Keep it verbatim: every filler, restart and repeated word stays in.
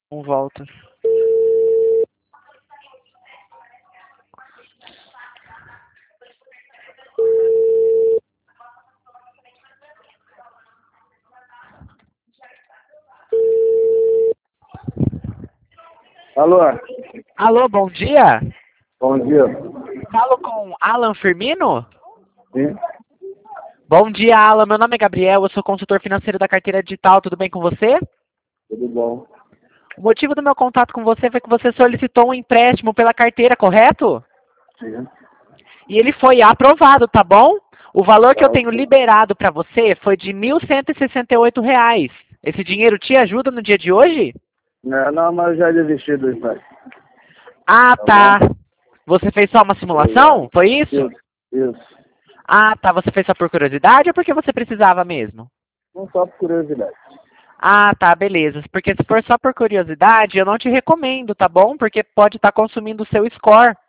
Não volta. Alô? Alô, bom dia. Bom dia. Falo com Alan Firmino? Sim? Bom dia, Alan. Meu nome é Gabriel, eu sou consultor financeiro da carteira digital. Tudo bem com você? Tudo bom? O motivo do meu contato com você foi que você solicitou um empréstimo pela carteira, correto? Sim. E ele foi aprovado, tá bom? O valor que Tá eu tenho ok. liberado para você foi de mil cento e sessenta e oito reais. Esse dinheiro te ajuda no dia de hoje? Não, não, mas eu já desisti do empréstimo. Ah, Tá tá. bom? Você fez só uma Obrigado. simulação? Foi isso? Isso, isso. Ah, tá. Você fez só por curiosidade ou porque você precisava mesmo? Não só por curiosidade. Ah, tá, beleza. Porque se for só por curiosidade, eu não te recomendo, tá bom? Porque pode estar consumindo o seu score.